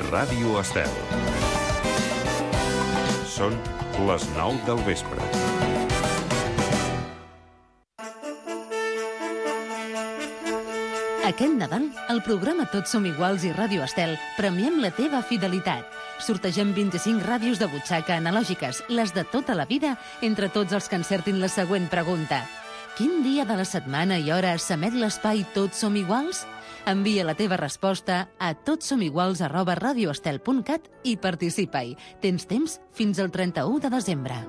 Ràdio Estel. Són les 9 del vespre. Aquest Nadal, al programa Tots som iguals i Ràdio Estel premiem la teva fidelitat. Sortegem 25 ràdios de butxaca analògiques, les de tota la vida, entre tots els que encertin la següent pregunta. Quin dia de la setmana i hora s'emet l'espai Tots som iguals? Envia la teva resposta a totsomiguals@radioestel.cat i participa-hi. Tens temps fins al 31 de desembre.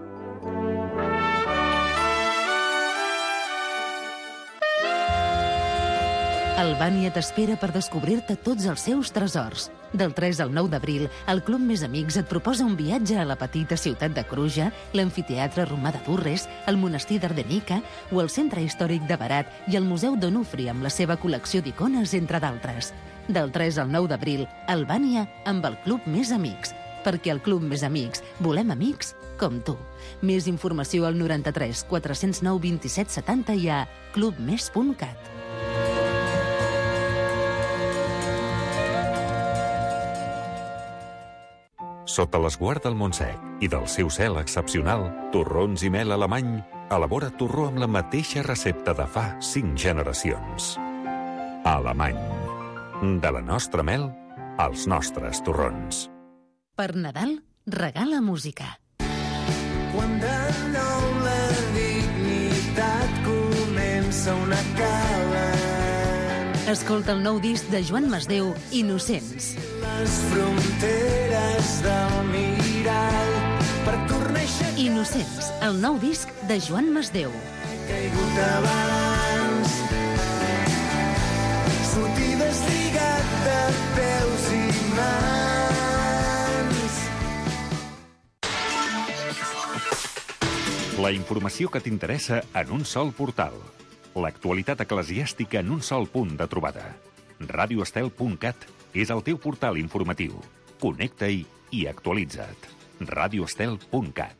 Albània t'espera per descobrir-te tots els seus tresors. Del 3 al 9 d'abril, el Club Més Amics et proposa un viatge a la petita ciutat de Cruja, l'amfiteatre romà de Durres, el monestir d'Ardenica o el centre històric de Berat i el Museu d'Onufri amb la seva col·lecció d'icones, entre d'altres. Del 3 al 9 d'abril, Albània amb el Club Més Amics. Perquè al Club Més Amics volem amics com tu. Més informació al 93 409 27 70 i a clubmes.cat. Sota l'esguard del Montsec i del seu cel excepcional, Torrons i Mel Alemany elabora torró amb la mateixa recepta de fa 5 generacions. Alemany. De la nostra mel, als nostres torrons. Per Nadal, regala música. Quan de nou la dignitat comença una cala. Escolta el nou disc de Joan Masdeu, Innocents. Les fronteres del mirall per tornar a aixecar. Innocents, el nou disc de Joan Masdeu. Caigut abans, sortir deslligat de peus i mans. La informació que t'interessa en un sol portal. L'actualitat eclesiàstica en un sol punt de trobada. radioestel.cat és el teu portal informatiu. Connecta-hi i actualitza't. radioestel.cat.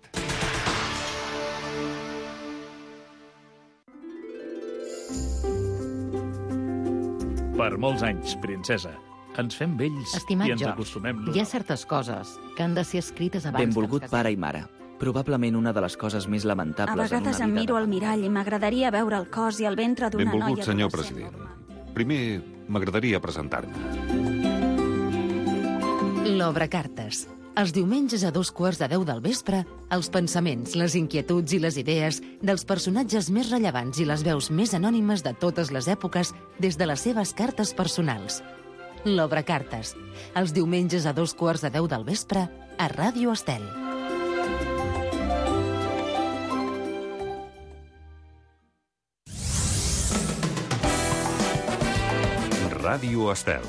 Per molts anys, princesa. Ens fem vells Estimat i ens George, acostumem. hi ha certes coses que han de ser escrites abans. Benvolgut que ens pare i mare. Probablement una de les coses més A lamentables vegades en em una miro vida al mirall i m'agradaria veure el cos i el ventre d'una noia Benvolgut, senyor adolescent president. normal. Primer, m'agradaria presentar-me. L'Obra Cartes. Els diumenges a 2:15 del vespre, els pensaments, les inquietuds i les idees dels personatges més rellevants i les veus més anònimes de totes les èpoques des de les seves cartes personals. L'Obra Cartes. Els diumenges a 2:15 del vespre a Ràdio Estel. Ràdio Estel.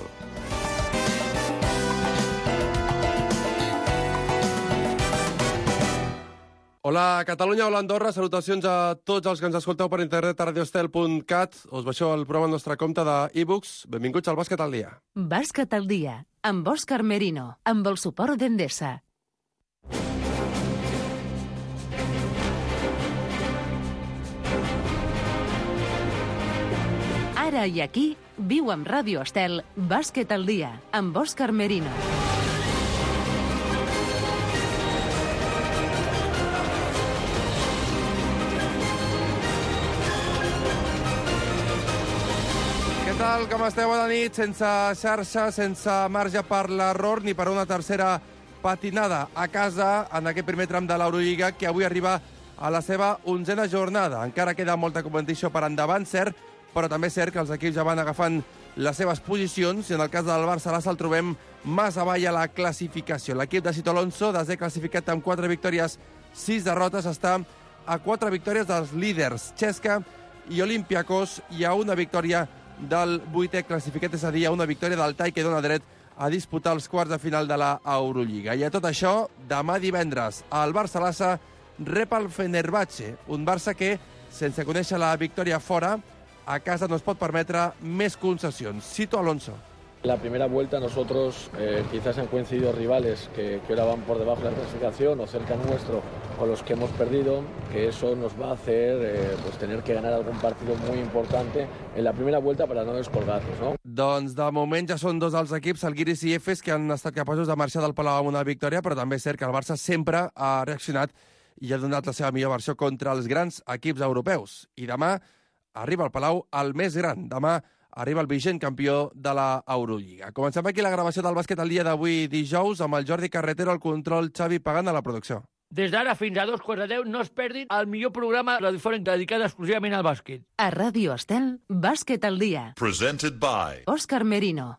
Hola Catalunya, hola Andorra, salutacions a tots els que ens escolteu per internet a radioestel.cat. Us baixeu el programa al nostre compte d'e-books. Benvinguts al Bàsquet al dia. Bàsquet al dia, amb Òscar Merino, amb el suport d'Endesa. Ara i aquí, viu amb Ràdio Estel, Bàsquet al dia, amb Òscar Merino. Què tal, com esteu? Bona nit. Sense xarxa, sense marge per l'error ni per una tercera patinada a casa en aquest primer tram de l'Eurolliga que avui arriba a la seva 11a jornada. Encara queda molta competició per endavant, cert, però també és cert que els equips ja van agafant les seves posicions i en el cas del Barça el trobem més avall a la classificació. L'equip de Sito Alonso, desè classificat amb 4 victòries, 6 derrotes, està a 4 victòries dels líders, Cesca i Olympiacos, i a una victòria del 8è classificat, és a dir, a una victòria del Tai que dona dret a disputar els quarts de final de la Eurolliga. I a tot això, demà divendres, el Barça rep el Fenerbahçe, un Barça que, sense conèixer la victòria fora, a casa no es pot permetre més concessions. Sito Alonso. La primera vuelta nosotros quizás han coincidido rivales que ahora van por debajo de la clasificación o cerca nuestro, con los que hemos perdido, que eso nos va a hacer pues tener que ganar algún partido muy importante en la primera vuelta para no descolgarnos, ¿no? Doncs de moment ja són dos dels equips, el Guiris i Efes, que han estat capaços de marxar del Palau amb una victòria, però també és cert que el Barça sempre ha reaccionat i ha donat la seva millor versió contra els grans equips europeus. I demà arriba al Palau el més gran. Demà arriba el vigent campió de la Eurolliga. Comencem aquí la gravació del bàsquet el dia d'avui dijous amb el Jordi Carretero, el control, Xavi Pagant a la producció. Des d'ara fins a 2:10 no es perdin el millor programa radiofònic dedicat exclusivament al bàsquet. A Ràdio Estel, Bàsquet al dia. Presented by Òscar Merino.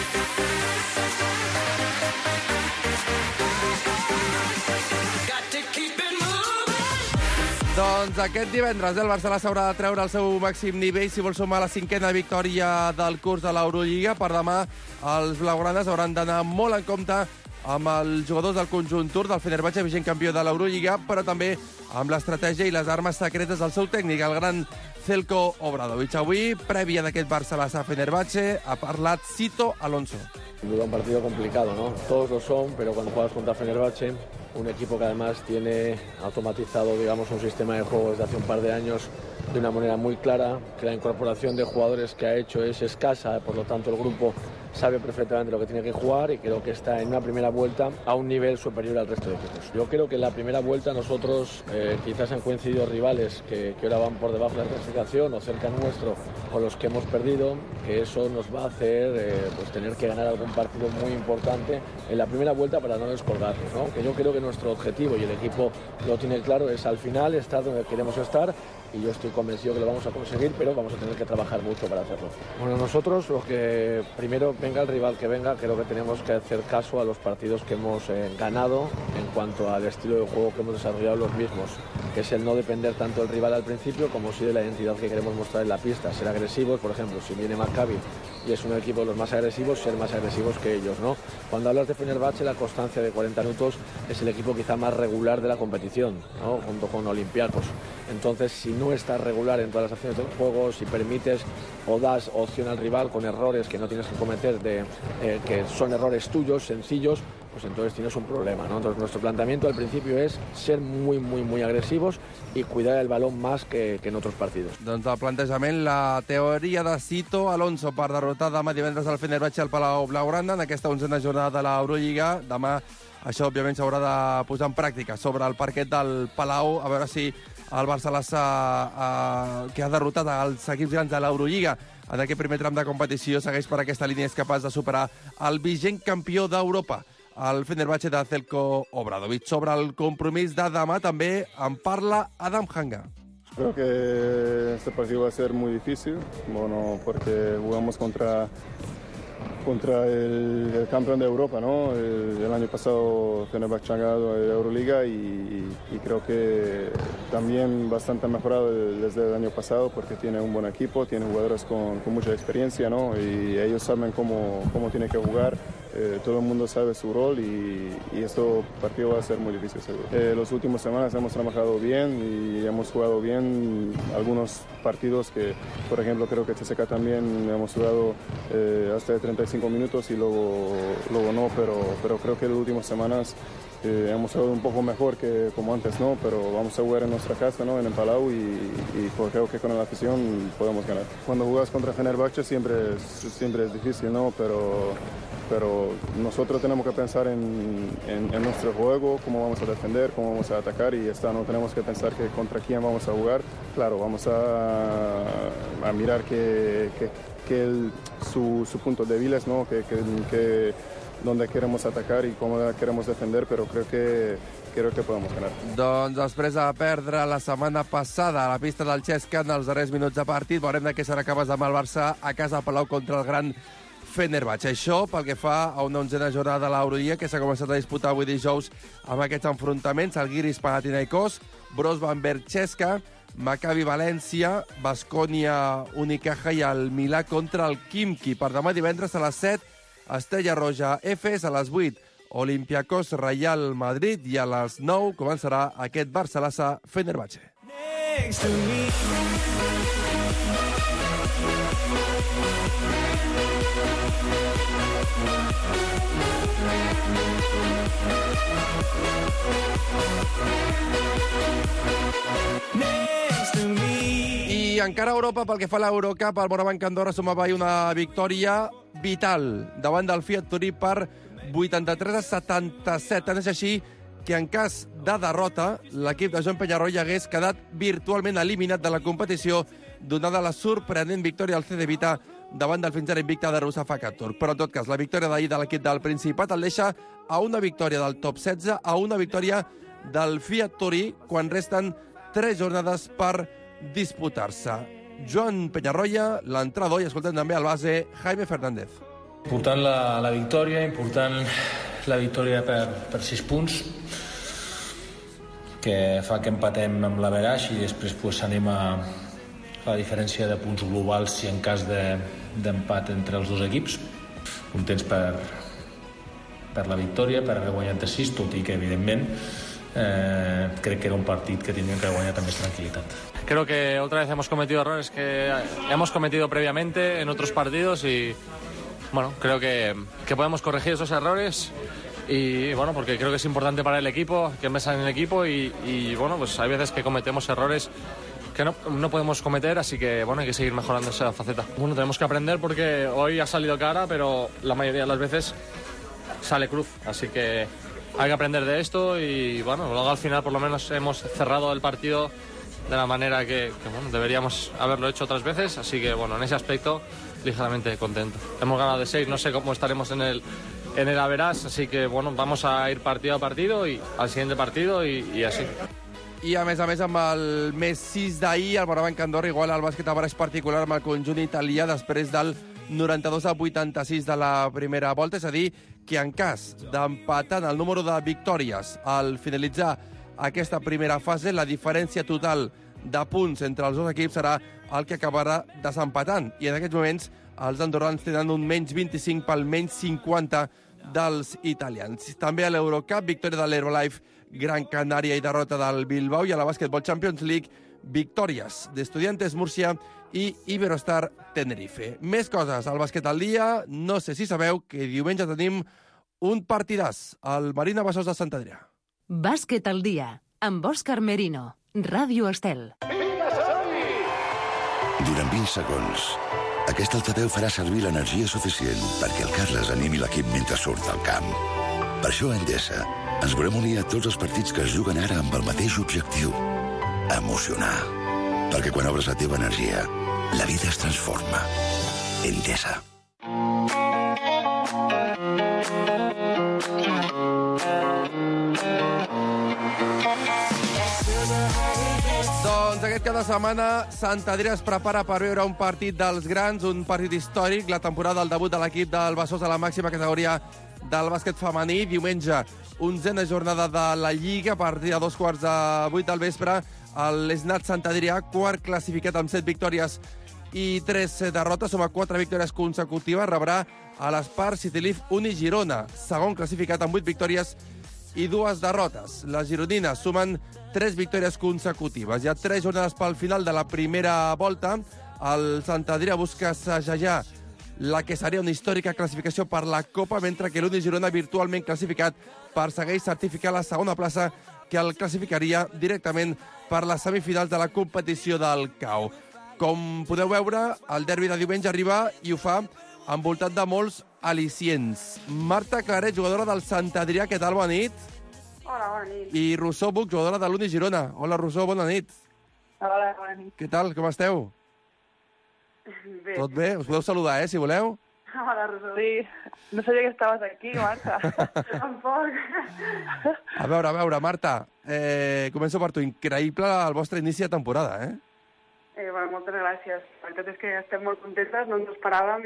Doncs aquest divendres el Barcelona s'haurà de treure el seu màxim nivell si vol sumar la 5a victòria del curs de l'Eurolliga. Per demà els blaugranes hauran d'anar molt en compte amb els jugadors del conjunt turc del Fenerbahçe, vigent campió de l'Eurolliga, però també amb l'estratègia i les armes secretes del seu tècnic, el gran Zeljko Obradovic. Avui, prèvia d'aquest Barça-Fenerbahçe, ha parlat Sito Alonso. Sin duda un partido complicado, ¿no? Todos lo son, pero cuando juegas contra Fenerbahçe, un equipo que además tiene automatizado, digamos, un sistema de juego desde hace un par de años de una manera muy clara, que la incorporación de jugadores que ha hecho es escasa, por lo tanto el grupo sabe perfectamente lo que tiene que jugar y creo que está en una primera vuelta a un nivel superior al resto de equipos. Yo creo que en la primera vuelta nosotros quizás han coincidido rivales que ahora van por debajo de la clasificación o cerca nuestro, con los que hemos perdido, que eso nos va a hacer pues tener que ganar algún partido muy importante en la primera vuelta para no descolgarnos, ¿no? Que yo creo que nuestro objetivo, y el equipo lo tiene claro, es al final estar donde queremos estar, y yo estoy convencido que lo vamos a conseguir, pero vamos a tener que trabajar mucho para hacerlo. Bueno, nosotros lo que primero venga el rival que venga, creo que tenemos que hacer caso a los partidos que hemos ganado en cuanto al estilo de juego que hemos desarrollado los mismos, que es el no depender tanto del rival al principio como sí de la identidad que queremos mostrar en la pista, ser agresivos, por ejemplo, si viene Maccabi y es un equipo de los más agresivos, ser más agresivos que ellos, ¿no? Cuando hablas de Fenerbahçe, la constancia de 40 minutos es el equipo quizá más regular de la competición, ¿no? Junto con Olympiacos. Entonces, si no estás regular en todas las acciones del juego, si permites o das opción al rival con errores que no tienes que cometer, que son errores tuyos, sencillos, pues entonces tienes un problema, ¿no? Entonces nuestro planteamiento al principio es ser muy agresivos y cuidar el balón más que en otros partidos. Doncs el plantejament, la teoria de Sito Alonso per derrotar demà divendres al Fenerbahçe al Palau Blaugrana en aquesta 11a jornada de l'Eurolliga. Demà això, òbviament, s'haurà de posar en pràctica sobre el parquet del Palau, a veure si el Barça, que ha derrotat els equips grans de l'Eurolliga en aquest primer tram de competició, segueix per aquesta línia, és capaç de superar el vigent campió d'Europa, el Fenerbahçe de Zeljko Obradovic. Sobre el compromís de demà també en parla Adam Hanga. Creo que este partido va a ser muy difícil, bueno, porque jugamos contra el campeón de Europa, ¿no? El año pasado Fenerbahçe ha ganado la Euroliga y creo que también bastante mejorado desde el año pasado porque tiene un buen equipo, tiene jugadores con mucha experiencia, ¿no? Y ellos saben cómo tiene que jugar. Todo el mundo sabe su rol y este partido va a ser muy difícil seguro. Las últimas semanas hemos trabajado bien y hemos jugado bien algunos partidos que, por ejemplo, creo que TSK también hemos jugado hasta 35 minutos y luego no, pero creo que en las últimas semanas hemos jugado un poco mejor que como antes, ¿no? Pero vamos a jugar en nuestra casa, ¿no? En el Palau y creo que con la afición podemos ganar. Cuando jugas contra Fenerbahçe siempre es difícil, ¿no? Pero nosotros tenemos que pensar en nuestro juego, cómo vamos a defender, cómo vamos a atacar y no tenemos que pensar que contra quién vamos a jugar. Claro, vamos a mirar su punto débil es, ¿no? Que donde queremos atacar y cómo queremos defender, pero creo que podemos ganar. Doncs després de perdre la setmana passada a la pista del Xesca en els darrers minuts de partit, veurem de què serà capaç demà el Barça a casa Palau contra el gran Fenerbahçe. Això pel que fa a una 11a jornada de l'Eurolliga que s'ha començat a disputar avui dijous amb aquests enfrontaments, el Giris Panathinaikos, Brosban Berchesca, Maccabi València, Baskonia Unicaja i el Milà contra el Khimki. Per demà divendres a les 7, Estrella Roja Efes, a les 8, Olympiacos Real Madrid i a les 9 començarà aquest Barça Fenerbahçe. Next to me. I encara a Europa, pel que fa a l'Eurocup, el Morabanc Andorra sumava ahir una victòria vital davant del Fiat Turí per 83-77. Tant és així que en cas de derrota, l'equip de Joan Penyarroia hagués quedat virtualment eliminat de la competició, donada la sorprenent victòria al CD Vita davant del fins ara invicte de Rusa Facatur. Però, en tot cas, la victòria d'ahir de l'equip del Principat el deixa a una victòria del top 16, a una victòria del Fiat Turí, quan resten 3 jornades per disputar-se. Joan Penyarroia, l'entrenador, i escoltem també el base Jaime Fernández. Important la victòria, important la victòria per 6 punts, que fa que empatem amb l'Averaix i després anem a la diferència de punts globals si en cas d'empat entre els dos equips. Contents per la victòria, per haver guanyat de 6, tot i que, evidentment, crec que era un partit que teníem que haber guanyat amb més tranquil·litat. Creo que otra vez hemos cometido errores que hemos cometido previamente en otros partidos y bueno, creo que podemos corregir esos errores y bueno, porque creo que es importante para el equipo, que me salen en el equipo y bueno, pues hay veces que cometemos errores que no podemos cometer, así que bueno, hay que seguir mejorando esa faceta. Bueno, tenemos que aprender porque hoy ha salido cara, pero la mayoría de las veces sale cruz, así que hay que aprender de esto y bueno, luego al final por lo menos hemos cerrado el partido de la manera que bueno, deberíamos haberlo hecho otras veces, así que bueno, en ese aspecto ligeramente contento. Hemos ganado de 6, no sé cómo estaremos en el Average, así que bueno, vamos a ir partido a partido y al siguiente partido y así. I a més, amb el més 6 d'ahir, el Morabanc Andorra igual al bàsquet Average particular amb el conjunt italià després del 92-86 de la primera volta, és a dir, que en cas d'empatar el número de victòries al finalitzar aquesta primera fase, la diferència total de punts entre els dos equips serà el que acabarà desempatant. I en aquests moments els andorrans tenen un menys 25 pel menys 50 dels italians. També a l'Eurocup, victòria de l'Herbalife Gran Canària i derrota del Bilbao, i a la Basketball Champions League, victòries d'Estudiantes Múrcia i Iberostar Tenerife. Més coses al bàsquet al dia. No sé si sabeu que diumenge tenim un partidàs al Marina Bassós de Sant Adrià. Bàsquet al dia, amb Òscar Merino, Ràdio Estel. Durant 20 segons, aquest altaveu farà servir l'energia suficient perquè el Carles animi l'equip mentre surt del camp. Per això a Endesa ens volem unir a tots els partits que es juguen ara amb el mateix objectiu: emocionar. Perquè quan obres la teva energia, la vida es transforma. Endesa. Doncs aquest cap de setmana Sant Adrià es prepara per veure un partit dels grans, un partit històric, la temporada del debut de l'equip del Bassós a la màxima categoria del bàsquet femení. Diumenge, 11a jornada de la Lliga, a partir de 7:15 del vespre, l'Esnat Sant Adrià, quart classificat amb 7 victòries i 3 derrotes, suma 4 victòries consecutives, rebrà a l'Espar Citilif Uni Girona, segon classificat amb 8 victòries i 2 derrotes. Les gironines sumen 3 victòries consecutives. Hi ha 3 jornades pel final de la primera volta. El Sant Adrià busca segellar la que seria una històrica classificació per la Copa, mentre que l'Uni Girona, virtualment classificat, persegueix certificar la segona plaça, que el classificaria directament per les semifinals de la competició del CAO. Com podeu veure, el derbi de diumenge arriba i ho fa envoltat de molts al·licients. Marta Claret, jugadora del Sant Adrià, què tal? Bona nit. Hola, bona nit. I Rosó Buch, jugadora de l'Uni Girona. Hola, Rosó, bona nit. Hola, bona nit. Què tal? Com esteu? Bé. Tot bé? Us podeu saludar, si voleu? Hola, Rosó. Sí, no sabia que estaves aquí, Marta. Tampoc. A veure, Marta, començo per tu. Increïble el vostre inici de temporada, eh? Bueno, moltes gràcies. La veritat és que estem molt contentes, no ens ho esperàvem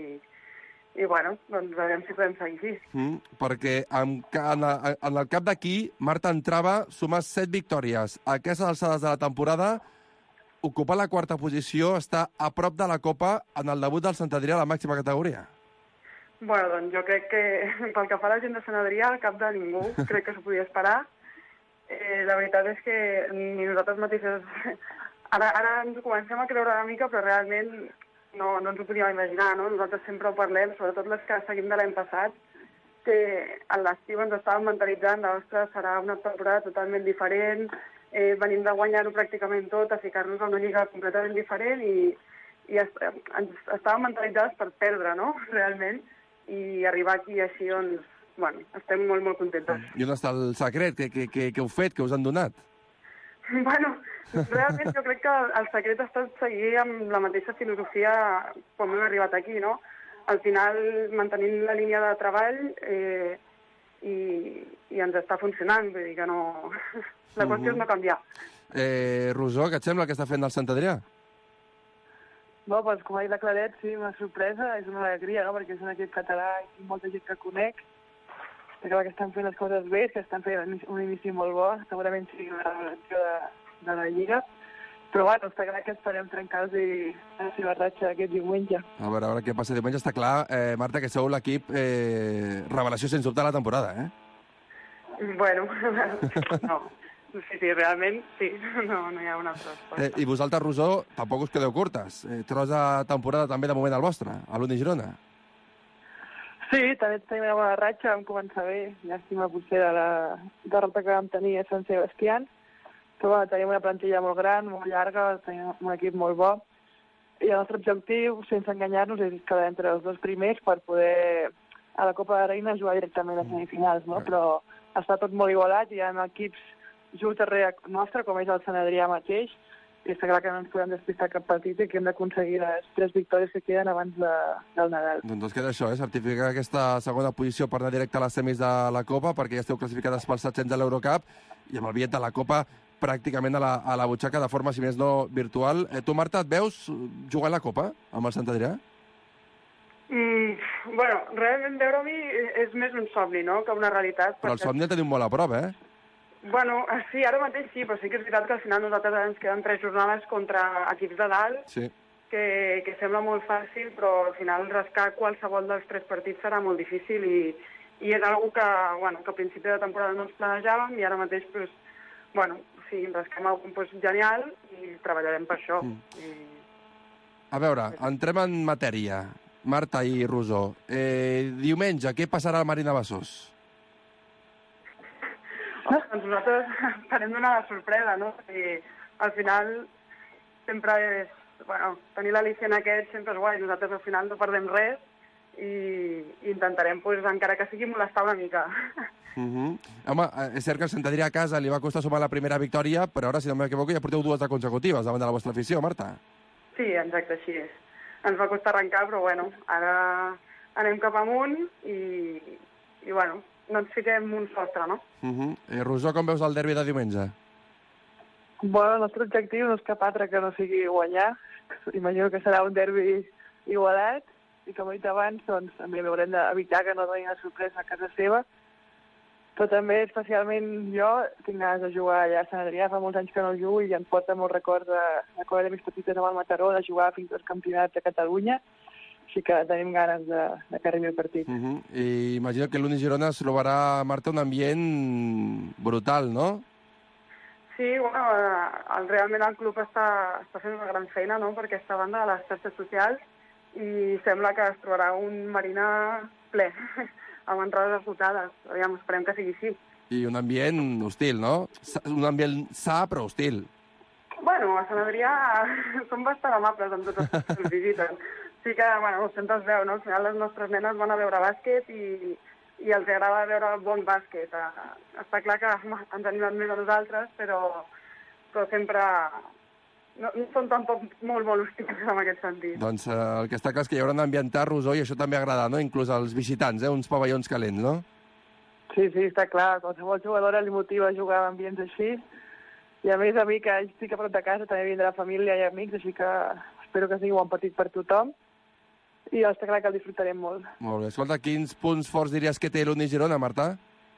i bueno, doncs veurem si podem seguir així. Perquè en el cap d'aquí, Marta entrava, suma 7 victòries. A aquestes alçades de la temporada, ocupar la quarta posició, està a prop de la Copa en el debut del Sant Adrià a la màxima categoria. Bueno, doncs jo crec que pel que fa a la gent de Sant Adrià, al cap de ningú, crec que s'ho podia esperar. La veritat és que ni nosaltres mateixes... Ara ens ho comencem a creure una mica, però realment no ens ho podíem imaginar, no? Nosaltres sempre ho parlem, sobretot les que seguim de l'any passat, que a l'estiu ens estàvem mentalitzant de, ostres, serà una temporada totalment diferent, venim de guanyar-ho pràcticament tot, a ficar-nos a una lliga completament diferent i ens estàvem mentalitzats per perdre, no?, realment, i arribar aquí així, doncs, bueno, estem molt, molt contents. I on està el secret? Què heu fet? Què us han donat? Bueno, realment jo crec que el secret ha estat seguir amb la mateixa filosofia com hem arribat aquí, no? Al final, mantenint la línia de treball i ens està funcionant, vull dir que no... La qüestió és no canviar. Rosó, què et sembla que està fent el Sant Adrià? Bé, doncs, com ha dit la Claret, sí, una sorpresa, és una alegria, no?, perquè és un equip català i molta gent que conec. Està clar que estan fent les coses bé, que estan fent un inici molt bo, segurament sigui una revelació de la Lliga. Però bueno, està clar que esperem trencar-los la seva ratxa aquest diumenge. A veure què passa diumenge. Està clar, Marta, que sou l'equip revelació sens dubte de la temporada, eh? Bueno, no. Sí, realment, sí. No hi ha una altra resposta. I vosaltres, Rosó, tampoc us quedeu curtes. Tros de temporada també de moment al vostre, a l'Uni Girona. Sí, també tenim una bona ratxa, vam començar bé. Llàstima potser de la derrota que vam tenir a Sant Sebastián. Però bueno, tenim una plantilla molt gran, molt llarga, tenim un equip molt bo. I el nostre objectiu, sense enganyar-nos, és quedar entre els dos primers per poder a la Copa de Reina jugar directament a semifinals, no? Però està tot molt igualat, hi ha equips just darrere nostre, com és el Sant Adrià mateix, i està clar que no ens podem despistar cap partit i que hem d'aconseguir les 3 victòries que queden abans del Nadal. Doncs queda això, certificar aquesta segona posició per anar directe a les semis de la Copa, perquè ja esteu classificades pels 700 de l'Eurocup, i amb el bitllet de la Copa pràcticament a la butxaca de forma, si més no, virtual. Tu, Marta, et veus jugant la Copa amb el Sant Adrià? Bueno, realment veure-m'hi és més un somni, no?, que una realitat. Però el somni el tenim molt a prop, eh? Bueno, sí, ara mateix sí, però sí que és veritat que al final nosaltres ens queden 3 jornades contra equips de dalt, sí, que sembla molt fàcil, però al final rascar qualsevol dels 3 partits serà molt difícil i és una que, bueno, que a principi de temporada no ens planejàvem i ara mateix, pues, bueno, sí, rasquem alguna cosa genial i treballarem per això. A veure, entrem en matèria. Marta i Rosó, diumenge, què passarà al Marina Bassós? Doncs nosaltres esperem donar la sorpresa, no? I al final sempre és... Bueno, tenir l'al·licient aquest sempre és guai. Nosaltres al final no perdem res i intentarem, pues, encara que sigui, molestar una mica. Home, és cert que el Sant Adrià a casa li va costar sumar la primera victòria, però ara, si no m'equivoco, ja porteu 2 de consecutives davant de la vostra afició, Marta. Sí, exacte, així és. Ens va costar arrencar, però bueno, ara anem cap amunt i bueno, no ens fiquem un sostre, no? Rosó, com veus el derbi de diumenge? Bueno, el nostre objectiu no és cap altre que no sigui guanyar. Imagino que serà un derbi igualat i, com he dit abans, doncs, també haurem d'evitar que no doni una sorpresa a casa seva. Però també, especialment jo, tinc ganes de jugar allà a Sant Adrià. Fa molts anys que no jugo i em porta molts records de quan érem petites amb el Mataró, de jugar fins als campionats de Catalunya. Així que tenim ganes de que arribi el partit. I imagino que l'Uni Girona es trobarà, Marta, un ambient brutal, no? Sí, bueno, realment el club està fent una gran feina, no?, per aquesta banda de les xarxes socials i sembla que es trobarà un Marina ple, amb entrades esgotades. Aviam, esperem que sigui així. I un ambient hostil, no? Un ambient sa, però hostil. Bueno, a Sant Adrià són bastant amables amb tots els que ens visiten. Sí que, bueno, sempre es veu, no? Al final les nostres nenes van a veure bàsquet i els agrada veure bon bàsquet. Està clar que ens animen més a nosaltres, però sempre no són tampoc molt hostils en aquest sentit. Doncs el que està clar és que hi haurà un ambientat, Rosó, i això també agrada, no? Inclús als visitants, uns pavellons calents, no? Sí, està clar. Qualsevol jugadora li motiva a jugar en ambients així. I a més, a mi, que estic a prop de casa, també vindrà família i amics, així que espero que sigui un bon partit per tothom. I està clar que el disfrutarem molt. Molt bé. Escolta, quins punts forts diries que té l'Uni Girona, Marta?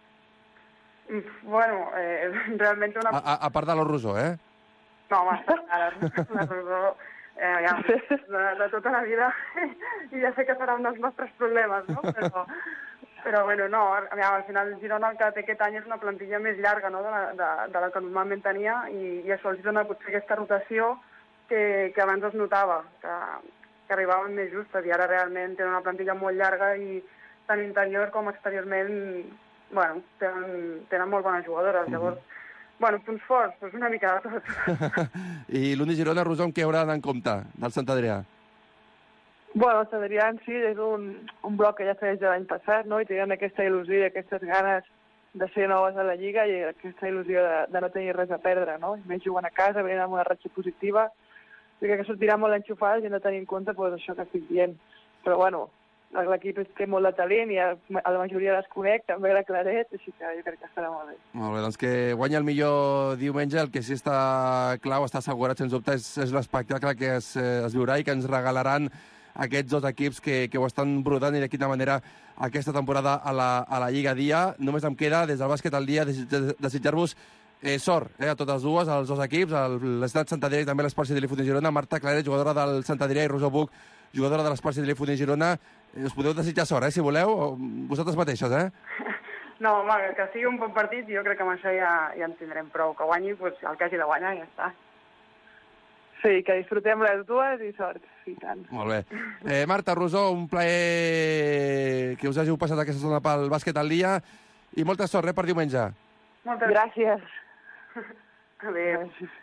Bueno, realment una... A part de la Rosó, eh? No, home, la Rosó de tota la vida i ja sé que serà un dels nostres problemes, no? Però bueno, no, al final el Girona el que té aquest any és una plantilla més llarga, no?, de la que normalment tenia i això els dona potser aquesta rotació que abans es notava, que arribaven més justes i ara realment tenen una plantilla molt llarga i tant interior com exteriorment, bueno, tenen molt bones jugadores. Llavors, bueno, punts forts, doncs una mica de tot. I l'Uni Girona, Rosó, amb què haurà d'anar en compte del Sant Adrià? Bueno, el Sant Adrià en si és un bloc que ja segueix de l'any passat, no? I tenen aquesta il·lusió i aquestes ganes de ser noves a la Lliga i aquesta il·lusió de no tenir res a perdre, no? I més jugant a casa, venint amb una ratxa positiva, jo crec que sortirà molt enxufades i no tenir en compte doncs, això que estic dient. Però, bueno, l'equip té molt de talent i a la majoria les conec, també la Claret, així que jo crec que estarà molt bé. Molt bé, doncs que guanya el millor diumenge. El que sí està clar, està assegurat, sens dubte, és l'espectacle que es viurà i que ens regalaran aquests dos equips que ho estan brodant i de quina manera aquesta temporada a la Lliga Dia. Només em queda, des del bàsquet al dia, desitjar-vos sort a totes dues, als dos equips, l'Estat Sant Adrià i també l'Esport Civil i Girona. Marta Claret, jugadora del Sant Adrià, i Rosó Buch, jugadora de l'Esport Civil i Girona. Us podeu desitjar sort, si voleu, vosaltres mateixes, No, home, que sigui un bon partit, jo crec que amb això ja en tindrem prou. Que guanyi el que hagi de guanyar, ja està. Sí, que disfrutem les dues i sort, i tant. Molt bé. Marta, Rosó, un plaer que us hàgiu passat aquesta zona pel bàsquet al dia i molta sort per diumenge. Moltes gràcies. Adéu.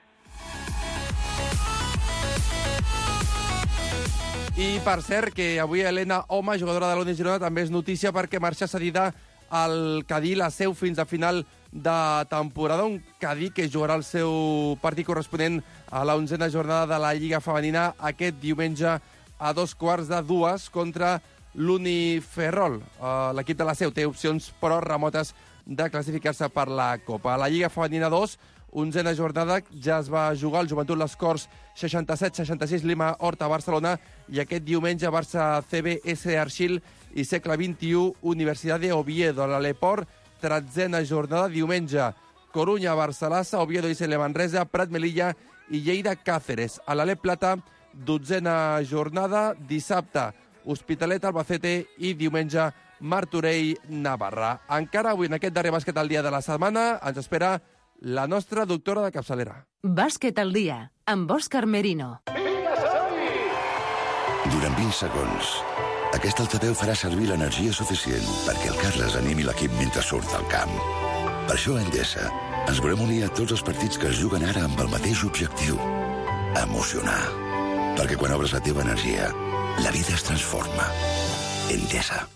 I per cert, que avui Helena Home, jugadora de l'Uni Girona, també és notícia perquè marxa cedida al Cadí, la seu fins a final de temporada. Un Cadí que jugarà el seu partit corresponent a la 11a jornada de la Lliga Femenina aquest diumenge a 2:15 contra l'Uni Ferrol. L'equip de la seu té opcions però remotes de classificar-se per la Copa. A la Lliga Femenina 2, 11a jornada, ja es va jugar el Joventut Les Corts 67-66 Lima Horta Barcelona i aquest diumenge Barça CB S Arxil i Segle XXI Universitat de Oviedo. A l'Aleport, 13a jornada, diumenge Corunya Barcelassa, Oviedo i Cele Manresa, Prat Melilla i Lleida Càceres. A l'Alep Plata, 12a jornada, dissabte Hospitalet Albacete i diumenge Martorell Navarra. Encara avui, en aquest darrer bàsquet al dia de la setmana, ens espera la nostra doctora de capçalera. Bàsquet al dia, amb Òscar Merino. Durant 20 segons, aquest altaveu farà servir l'energia suficient perquè el Carles animi l'equip mentre surt al camp. Per això a Endesa ens volem unir a tots els partits que es juguen ara amb el mateix objectiu: emocionar. Perquè quan obres la teva energia, la vida es transforma. Endesa.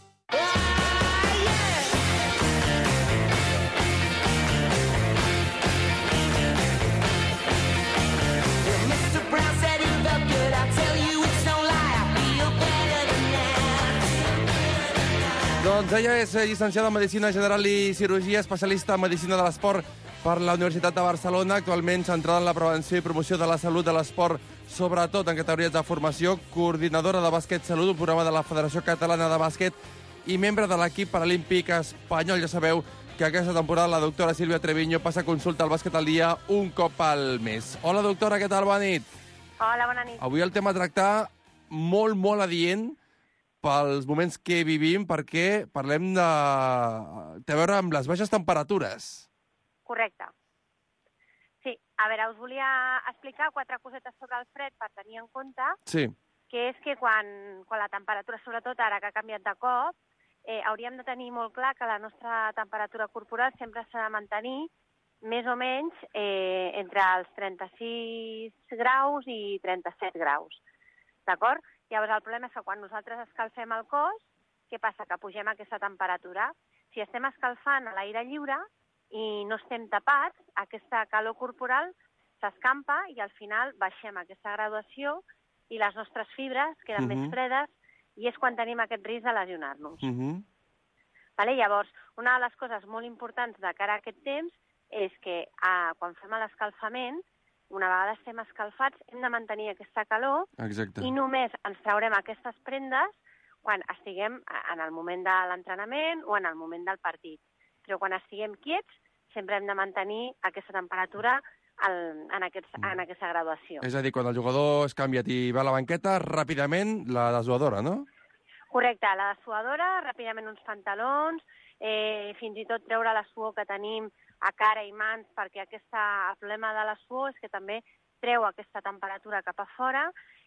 Doncs ella és llicenciada en Medicina General i Cirurgia, especialista en Medicina de l'Esport per la Universitat de Barcelona, actualment centrada en la prevenció i promoció de la salut de l'esport, sobretot en categories de formació, coordinadora de Bàsquet Salut, un programa de la Federació Catalana de Bàsquet i membre de l'equip paralímpic espanyol. Ja sabeu que aquesta temporada la doctora Sílvia Treviño passa consulta al Bàsquet al dia un cop al mes. Hola, doctora, què tal? Bona nit. Hola, bona nit. Avui el tema a tractar molt adient pels moments que vivim, perquè parlem de... té a veure amb les baixes temperatures. Correcte. Sí, a veure, us volia explicar 4 cosetes sobre el fred per tenir en compte, Sí. que és que quan la temperatura, sobretot ara que ha canviat de cop, hauríem de tenir molt clar que la nostra temperatura corporal sempre s'ha de mantenir més o menys entre els 36 graus i 37 graus. D'acord? Llavors, el problema és que quan nosaltres escalfem el cos, què passa? Que pugem aquesta temperatura. Si estem escalfant a l'aire lliure i no estem tapats, aquesta calor corporal s'escampa i al final baixem aquesta graduació i les nostres fibres queden més fredes i és quan tenim aquest risc de lesionar-nos. Vale? Llavors, una de les coses molt importants de cara a aquest temps és que quan fem l'escalfament, una vegada estem escalfats, hem de mantenir aquesta calor. Exacte. I només ens traurem aquestes prendes quan estiguem en el moment de l'entrenament o en el moment del partit. Però quan estiguem quiets, sempre hem de mantenir aquesta temperatura en aquesta graduació. És a dir, quan el jugador es canvia i va a la banqueta, ràpidament la dessuadora, no? Correcte, la dessuadora, ràpidament uns pantalons, fins i tot treure la suor que tenim a cara i mans, perquè el problema de la suor és que també treu aquesta temperatura cap a fora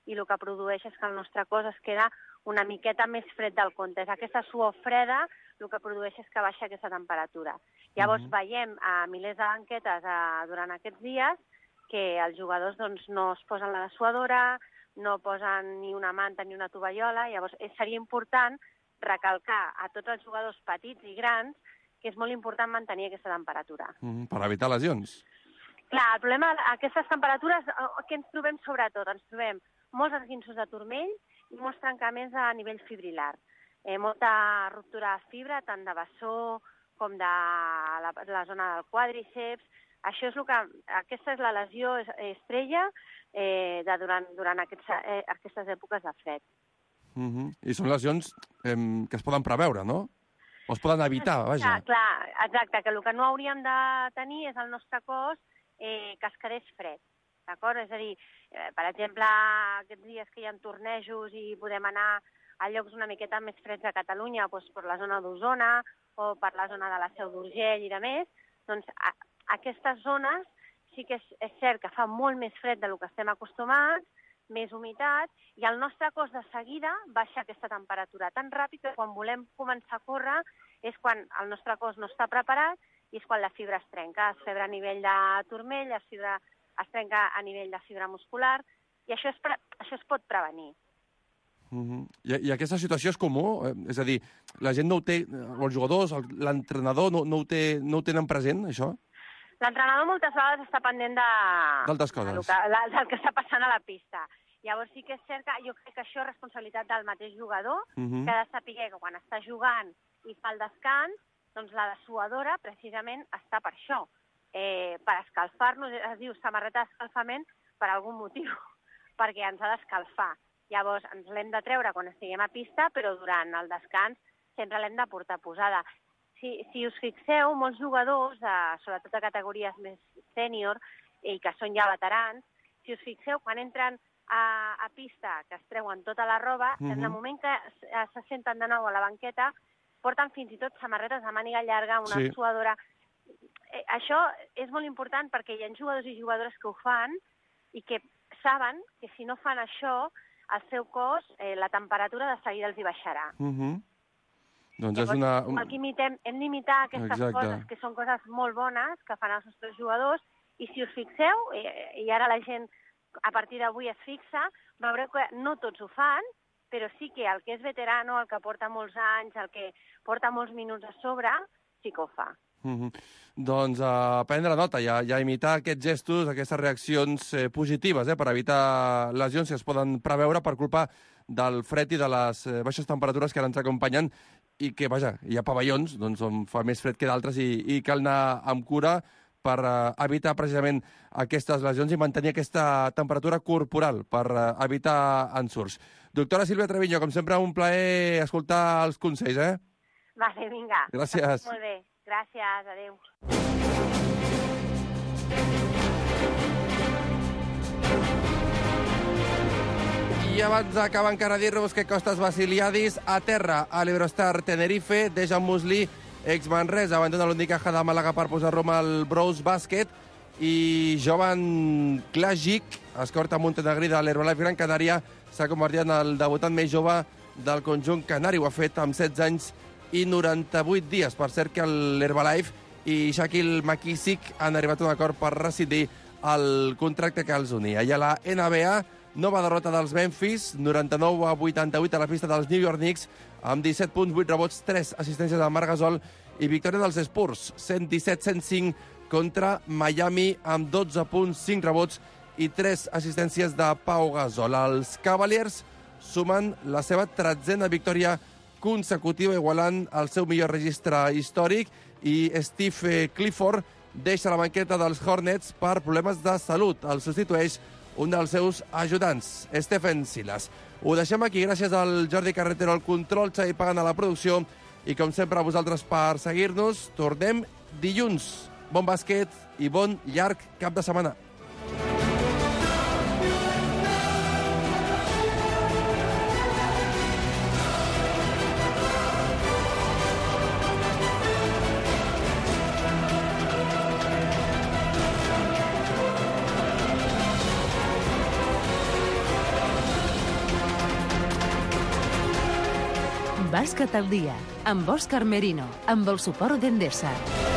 i el que produeix és que el nostre cos es queda una miqueta més fred del compte. És aquesta suor freda el que produeix és que baixa aquesta temperatura. Llavors veiem a milers de banquetes durant aquests dies que els jugadors doncs, no es posen la dessuadora, no posen ni una manta ni una tovallola. Llavors seria important recalcar a tots els jugadors petits i grans que és molt important mantenir aquesta temperatura. Per evitar lesions. Clar, el problema d'aquestes temperatures, què ens trobem sobretot? Ens trobem molts esguinços de turmell i molts trencaments a nivell fibrilar. Molta ruptura de fibra, tant de bessó com de la zona del quàdriceps. Aquesta és la lesió estrella durant aquestes èpoques de fred. I són lesions que es poden preveure, no? O es poden evitar, vaja. Clar, exacte, que el que no hauríem de tenir és el nostre cos que es quedés fred, d'acord? És a dir, per exemple, aquests dies que hi ha tornejos i podem anar a llocs una miqueta més freds a Catalunya, doncs per la zona d'Osona o per la zona de la Seu d'Urgell i de més, doncs aquestes zones sí que és cert que fa molt més fred del que estem acostumats, més humitat, i el nostre cos de seguida baixa aquesta temperatura tan ràpid que quan volem començar a córrer és quan el nostre cos no està preparat i és quan la fibra es trenca. Es fibra a nivell de turmell, es trenca a nivell de fibra muscular, i això es pot prevenir. I aquesta situació és comú? És a dir, la gent no ho té, els jugadors, l'entrenador no ho tenen present, això? L'entrenador moltes vegades està pendent d'altres coses. Del que està passant a la pista. Llavors sí que és cert que jo crec que això és responsabilitat del mateix jugador, que ha de saber que quan està jugant i fa el descans, doncs la dessuadora precisament està per això, per escalfar-nos, es diu samarreta d'escalfament per algun motiu, perquè ens ha d'escalfar. Llavors ens l'hem de treure quan estiguem a pista, però durant el descans sempre l'hem de portar posada. Si us fixeu, molts jugadors, sobretot de categories més sènior i que són ja veterans, si us fixeu, quan entren a pista, que es treuen tota la roba, en el moment que se senten de nou a la banqueta, porten fins i tot samarretes de màniga llarga, una suadora. Això és molt important perquè hi ha jugadors i jugadores que ho fan i que saben que si no fan això, el seu cos, la temperatura de seguida els hi baixarà. Doncs és una... Hem d'imitar aquestes coses, que són coses molt bones que fan els nostres jugadors, i si us fixeu, i ara la gent a partir d'avui es fixa, veureu que no tots ho fan, però sí que el que és veterano, el que porta molts anys, el que porta molts minuts a sobre, sí que ho fa. Doncs a prendre nota, ja imitar aquests gestos, aquestes reaccions positives, per evitar lesions que es poden preveure per culpa del fred i de les baixes temperatures que ara ens acompanyen, i que, vaja, hi ha pavellons on fa més fred que d'altres i cal anar amb cura per evitar precisament aquestes lesions i mantenir aquesta temperatura corporal per evitar ensurts. Doctora Sílvia Treviño, com sempre, un plaer escoltar els consells, Vale, vinga. Gràcies. Molt bé, gràcies, adéu. I abans d'acabar encara dir-vos que Costas Vasiliadis a terra a l'Eurostar Tenerife, Dejan Muslí, ex-Manresa, abandona l'Unicaja de Màlaga per posar rumb al Brous Bàsquet, i Jovan Klajic, escorta montenegrí de l'Herbalife Gran Canària, s'ha convertit en el debutant més jove del conjunt canari. Ho ha fet amb 16 anys i 98 dies. Per cert que l'Herbalife i Shaquille McKissick han arribat a un acord per rescindir el contracte que els unia. I a la NBA, nova derrota dels Memphis, 99-88 a la pista dels New York Knicks, amb 17 punts, 8 rebots, 3 assistències de Marc Gasol, i victòria dels Spurs, 117-105 contra Miami, amb 12 punts, 5 rebots i 3 assistències de Pau Gasol. Els Cavaliers sumen la seva 13a victòria consecutiva, igualant el seu millor registre històric, i Steve Clifford deixa la banqueta dels Hornets per problemes de salut. El substitueix un dels seus ajudants, Stephen Silas. Ho deixem aquí, gràcies al Jordi Carretero al control, Xavi Pagan a la producció, i com sempre a vosaltres per seguir-nos. Tornem dilluns. Bon bàsquet i bon llarg cap de setmana. Bàsquet al dia, amb Òscar Merino, amb el suport d'Endesa.